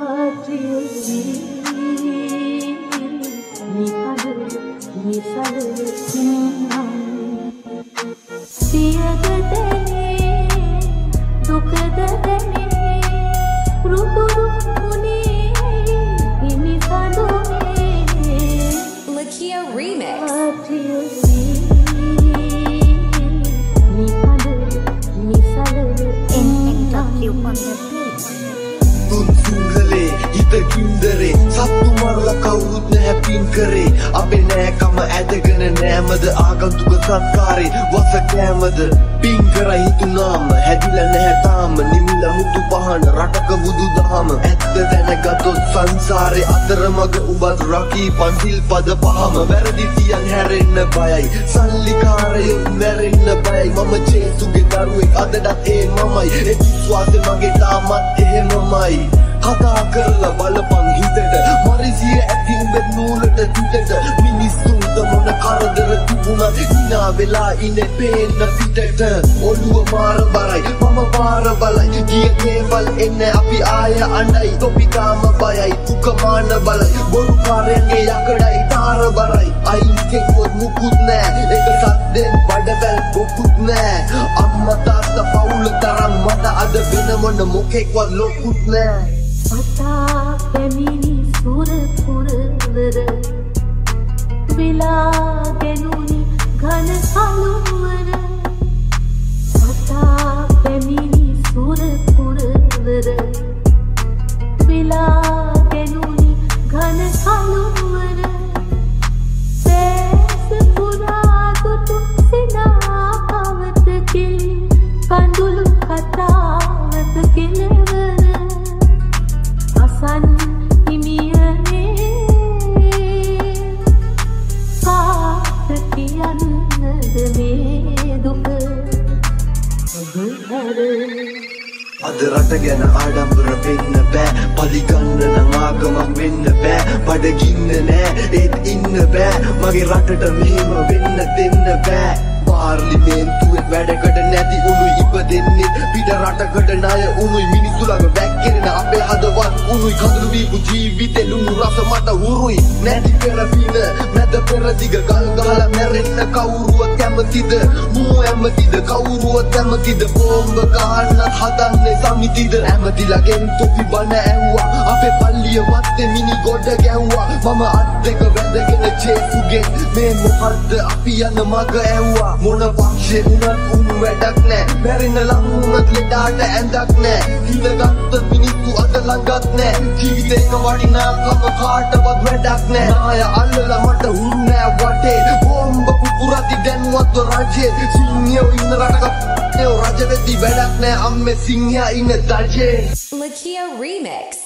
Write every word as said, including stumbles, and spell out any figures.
Lakia Remix. Kindere sattu marla kawurut naha pin kare abe naha kama adagana namada agantuka satkare wasa kamada pin kara hitunama hadila naha taama nimila mutu pahana rataka budu dahama ඇත්ත දැනගතොත් සංසාරේ අතරමඟ උඹත් රකී පන්සිල් පද පහම වැරදි තියන් හැරෙන්න බයයි සල්ලිකාරයොත් මැරෙන්න බයයි මම ජේසුගේ දරුවෙක් අදටත් ඒ මමයි ඒ විශ්වාසෙ මගේ තාමත් එහෙමමයි කතා කරලා බලපන් හිතට මරිසිය ඇති උඹේ නූලට පිටට මිනිස්සුන්ට මොන කරදර තිබුණත් hina වෙලා ඉන්නේ පේන්න පිටට ඔළුව මාර බරයි මම පාර බලයි ගිය කේවල් එන්නේ අපි ආය අඬයි තොපිකාම බයයි දුකමාන බලයි බොරු කාරයන්ගේ යකඩයි තාර බරයි අයින්කෙක්වත් මුකුත් නෑ ඒක සද්දෙන් බඩවැල් බොකුත් නෑ අම්මා තාත්තා පවුල තරම් මට අද වෙන මොන මොකෙක්වත් ලොකුත් නෑ Mata pemini sura purvara Vila genuni ghana saluvara Mata pemini sura purvara Vila genuni ghana saluvara Pes pura dutu sina kavat kil Kandulu katavat kilevara Asan himiyane kaat kiyannada me duka abhara අද රට ගැන ආඩම්බර වෙන්න බෑ පලිගන්න නම් ආගමක් වෙන්න බෑ බඩගින්න නෑ ඒත් ඉන්න බෑ මගේ රටට මෙහෙම වෙන්න දෙන්න බෑ පාර්ලිමේන්තුවේ වැඩකට නැති උණුයි ඉපදෙන්නේ පිට රටකට ණය උණුයි මිනිස්සු ළඟ වැක්කිරෙන අපේ හදවත් උණුයි කඳුළු වීපු ජීවිතේ ලුණු රස මට හුරුයි නැති පෙරපින නැද පෙරදිග ගල් ගහලා මැරෙන්න කවුරුවත් කැමතිද මූ ඇමතිද කවුරුවත් කැමතිද බෝම්බ ගහන්නත් හදන්නේ සමිතිද ඇමතිලාගෙන් තොපි බණ ඇහුවා අපේ පල්ලිය වත්තේ මිනි ගොඩ ගැහුවා මම අත් දෙක වැදගෙන ජේසුගෙන් මේ මොකද්ද අපි යන මග ඇහුවා මොන පක්ෂේ වුණත් උන් වැඩක් නෑ මැරෙන්න ලං වුණත් ලෙඩාට ඇඳක් නෑ හිතගත්ත මිනිස්සු අද ළඟත් නෑ ජීවිතේක වටිනාකම කාටවත් වැඩක් නෑ නාය අල්ලලා මට හුරු නෑ වටේ බෝම්බ පුපුරති දැන්වත් රජේ සිංහයෝ ඉන්න රටක රජ වෙද්දි වැඩක් නෑ අම්මේ සිංහයා ඉන්න දජේ Lakia Remix.